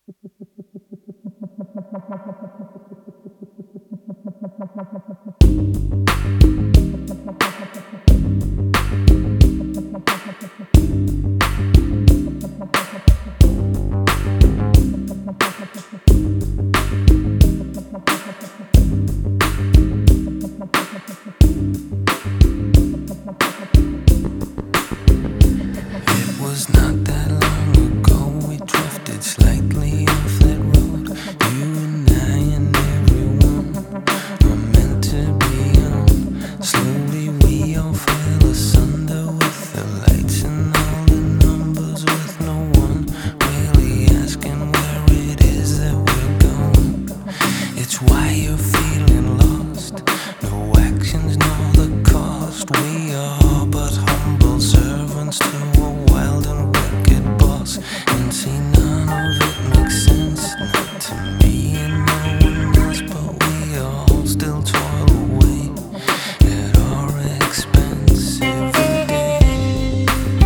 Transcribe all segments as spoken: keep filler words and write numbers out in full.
was not that long ago we drifted slightly off that road. You and I and everyone were meant to be on. Slowly we all fell asunder with the lights and all the numbers, with no one really asking where it is that we're going. It's why you're feeling lost. No actions, no the cost. We are but humble servants to a wild and wicked boss, and see none of it makes sense, not to me and no one else, but we all still toil away at our expense every day.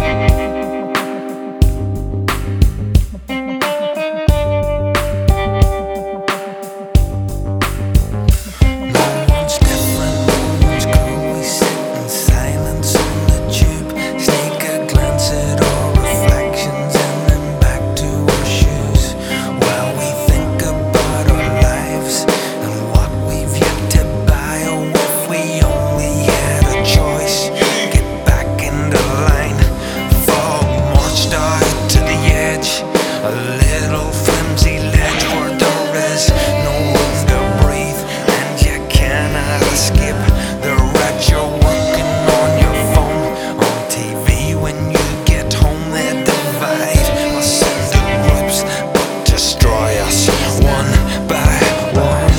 No one's different, no one's cool. We sit in silence on the tube, sneak a glance at our reflections and then back to our shoes, while we think about our lives and what we've yet to buy. Oh, if we only had a choice, get back into line. Fog marched out to the edge, a little flimsy ledge where there is no room to breathe, and you cannot escape the rats. You're working on your phone, on T V when you get home. They divide us into groups but destroy us one by one.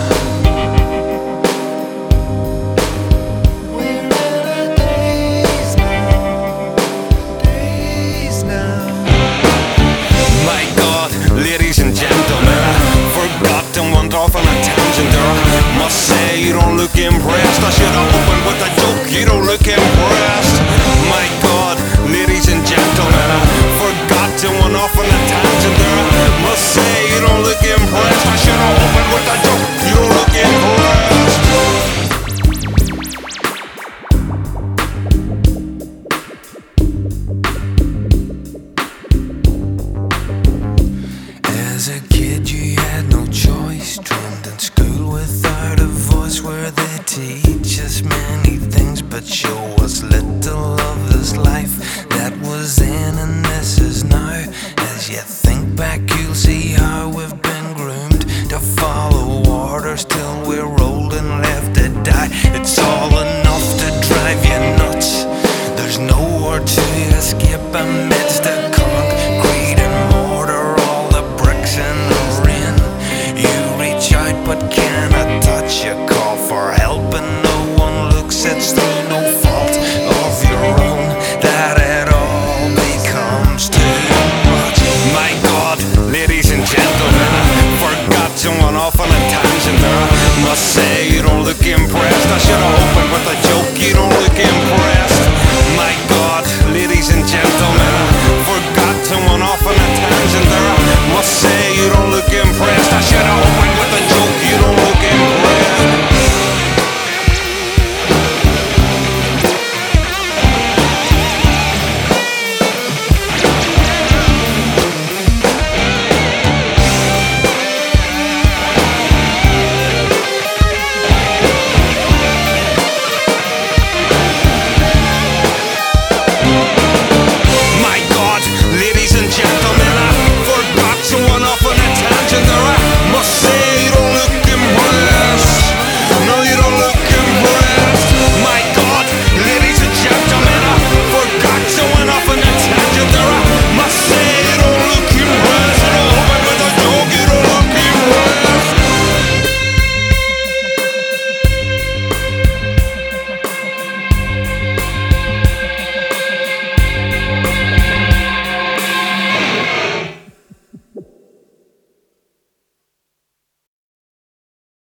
We're in a daze now, daze now. My God, ladies and gentlemen, I forgot and went off on a tangent there. I must say you don't look impressed. I should have opened with a joke. You don't look impressed. My God, ladies and gentlemen, I forgot and went off on a tangent there. I must say you don't look impressed. I should have opened with a joke. You don't look impressed. As a kid you had no choice, trained in school without a voice, where they teach us many things but show us little of this life that was then and this is now. As you think back you'll see how we've been groomed to follow orders till we're old and left to die. It's all enough to drive you nuts. There's nowhere to escape. I'm